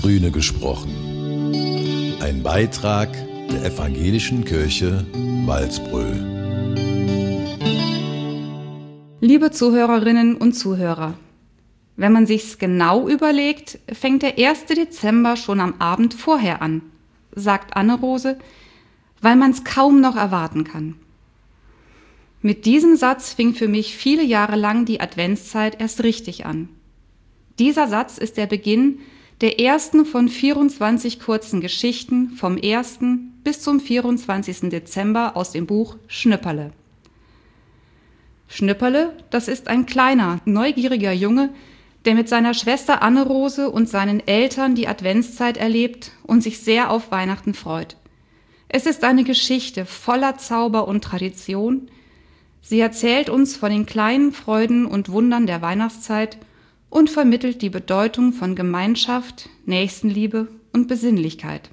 Grüne gesprochen. Ein Beitrag der Evangelischen Kirche Walsbröl. Liebe Zuhörerinnen und Zuhörer, wenn man sich's genau überlegt, fängt der 1. Dezember schon am Abend vorher an, sagt Anne-Rose, weil man's kaum noch erwarten kann. Mit diesem Satz fing für mich viele Jahre lang die Adventszeit erst richtig an. Dieser Satz ist der Beginn der ersten von 24 kurzen Geschichten vom 1. bis zum 24. Dezember aus dem Buch Schnüpperle. Schnüpperle, das ist ein kleiner, neugieriger Junge, der mit seiner Schwester Anne-Rose und seinen Eltern die Adventszeit erlebt und sich sehr auf Weihnachten freut. Es ist eine Geschichte voller Zauber und Tradition. Sie erzählt uns von den kleinen Freuden und Wundern der Weihnachtszeit und vermittelt die Bedeutung von Gemeinschaft, Nächstenliebe und Besinnlichkeit.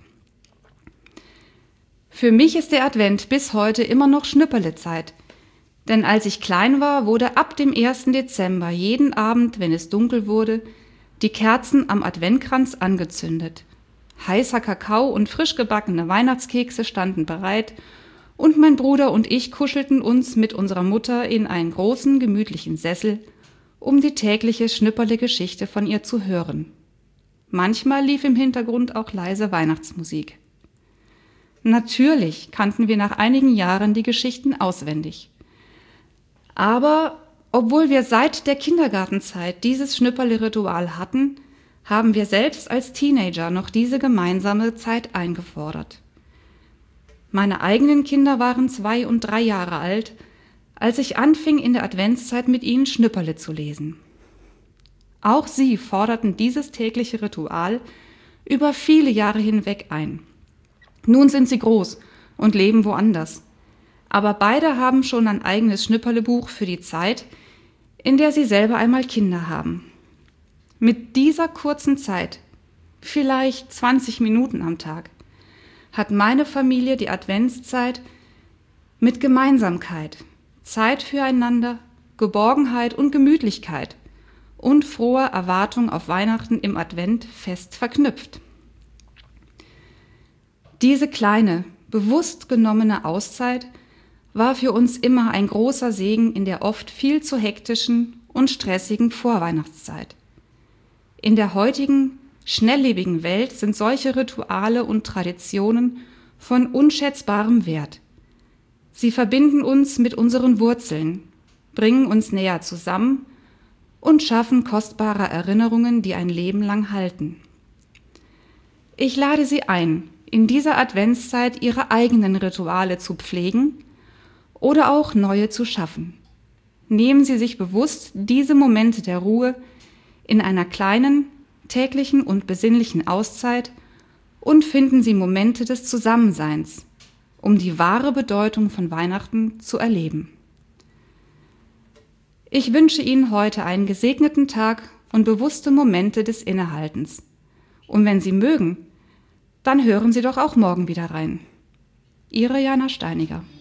Für mich ist der Advent bis heute immer noch Schnüpperlezeit, denn als ich klein war, wurde ab dem 1. Dezember jeden Abend, wenn es dunkel wurde, die Kerzen am Adventkranz angezündet. Heißer Kakao und frisch gebackene Weihnachtskekse standen bereit und mein Bruder und ich kuschelten uns mit unserer Mutter in einen großen, gemütlichen Sessel, um die tägliche Schnüpperle-Geschichte von ihr zu hören. Manchmal lief im Hintergrund auch leise Weihnachtsmusik. Natürlich kannten wir nach einigen Jahren die Geschichten auswendig. Aber obwohl wir seit der Kindergartenzeit dieses Schnüpperle-Ritual hatten, haben wir selbst als Teenager noch diese gemeinsame Zeit eingefordert. Meine eigenen Kinder waren 2 und 3 Jahre alt, als ich anfing, in der Adventszeit mit ihnen Schnüpperle zu lesen. Auch sie forderten dieses tägliche Ritual über viele Jahre hinweg ein. Nun sind sie groß und leben woanders. Aber beide haben schon ein eigenes Schnüpperlebuch für die Zeit, in der sie selber einmal Kinder haben. Mit dieser kurzen Zeit, vielleicht 20 Minuten am Tag, hat meine Familie die Adventszeit mit Gemeinsamkeit, Zeit füreinander, Geborgenheit und Gemütlichkeit und froher Erwartung auf Weihnachten im Advent fest verknüpft. Diese kleine, bewusst genommene Auszeit war für uns immer ein großer Segen in der oft viel zu hektischen und stressigen Vorweihnachtszeit. In der heutigen, schnelllebigen Welt sind solche Rituale und Traditionen von unschätzbarem Wert. Sie verbinden uns mit unseren Wurzeln, bringen uns näher zusammen und schaffen kostbare Erinnerungen, die ein Leben lang halten. Ich lade Sie ein, in dieser Adventszeit Ihre eigenen Rituale zu pflegen oder auch neue zu schaffen. Nehmen Sie sich bewusst diese Momente der Ruhe in einer kleinen, täglichen und besinnlichen Auszeit und finden Sie Momente des Zusammenseins, um die wahre Bedeutung von Weihnachten zu erleben. Ich wünsche Ihnen heute einen gesegneten Tag und bewusste Momente des Innehaltens. Und wenn Sie mögen, dann hören Sie doch auch morgen wieder rein. Ihre Jana Steiniger.